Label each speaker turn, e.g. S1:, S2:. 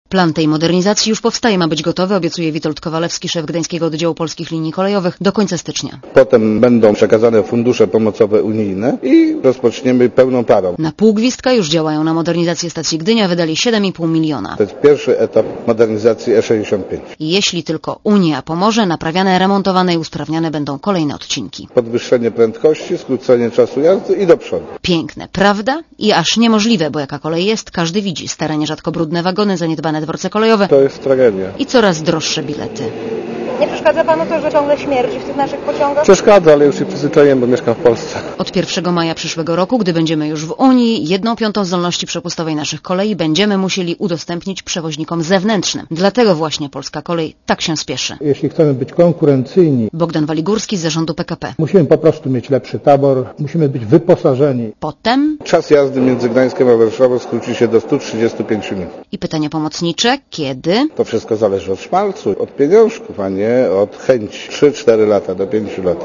S1: Plan tej modernizacji już powstaje, ma być gotowy, obiecuje Witold Kowalewski, szef Gdańskiego Oddziału Polskich Linii Kolejowych, do końca stycznia.
S2: Potem będą przekazane fundusze pomocowe unijne i rozpoczniemy pełną parą.
S1: Na pół gwizdka już działają na modernizację stacji Gdynia, wydali 7,5 miliona.
S2: To jest pierwszy etap modernizacji E65.
S1: Jeśli tylko Unia pomoże, naprawiane, remontowane i usprawniane będą kolejne odcinki.
S2: Podwyższenie prędkości, skrócenie czasu jazdy i do przodu.
S1: Piękne, prawda? I aż niemożliwe, bo jaka kolej jest, każdy widzi. Stare, nierzadko brudne wagony, zaniedbane dworce kolejowe.
S2: To jest tragedia.
S1: I coraz droższe bilety.
S3: Nie przeszkadza panu to, że ciągle śmierdzi w tych naszych pociągach?
S2: Przeszkadza, ale już się przyzwyczaiłem, bo mieszkam w Polsce.
S1: Od 1 maja przyszłego roku, gdy będziemy już w Unii, 1/5 zdolności przepustowej naszych kolei będziemy musieli udostępnić przewoźnikom zewnętrznym. Dlatego właśnie Polska Kolej tak się spieszy.
S4: Jeśli chcemy być konkurencyjni,
S1: Bogdan Waligórski z zarządu PKP.
S4: musimy po prostu mieć lepszy tabor, musimy być wyposażeni.
S1: Potem
S2: Czas jazdy między Gdańskiem a Warszawą skróci się do 135 minut.
S1: i pytanie pomocnicze, kiedy?
S2: To wszystko zależy od szmalcu, od pieniążków, a nie od chęci. 3-4 lata do 5 lat.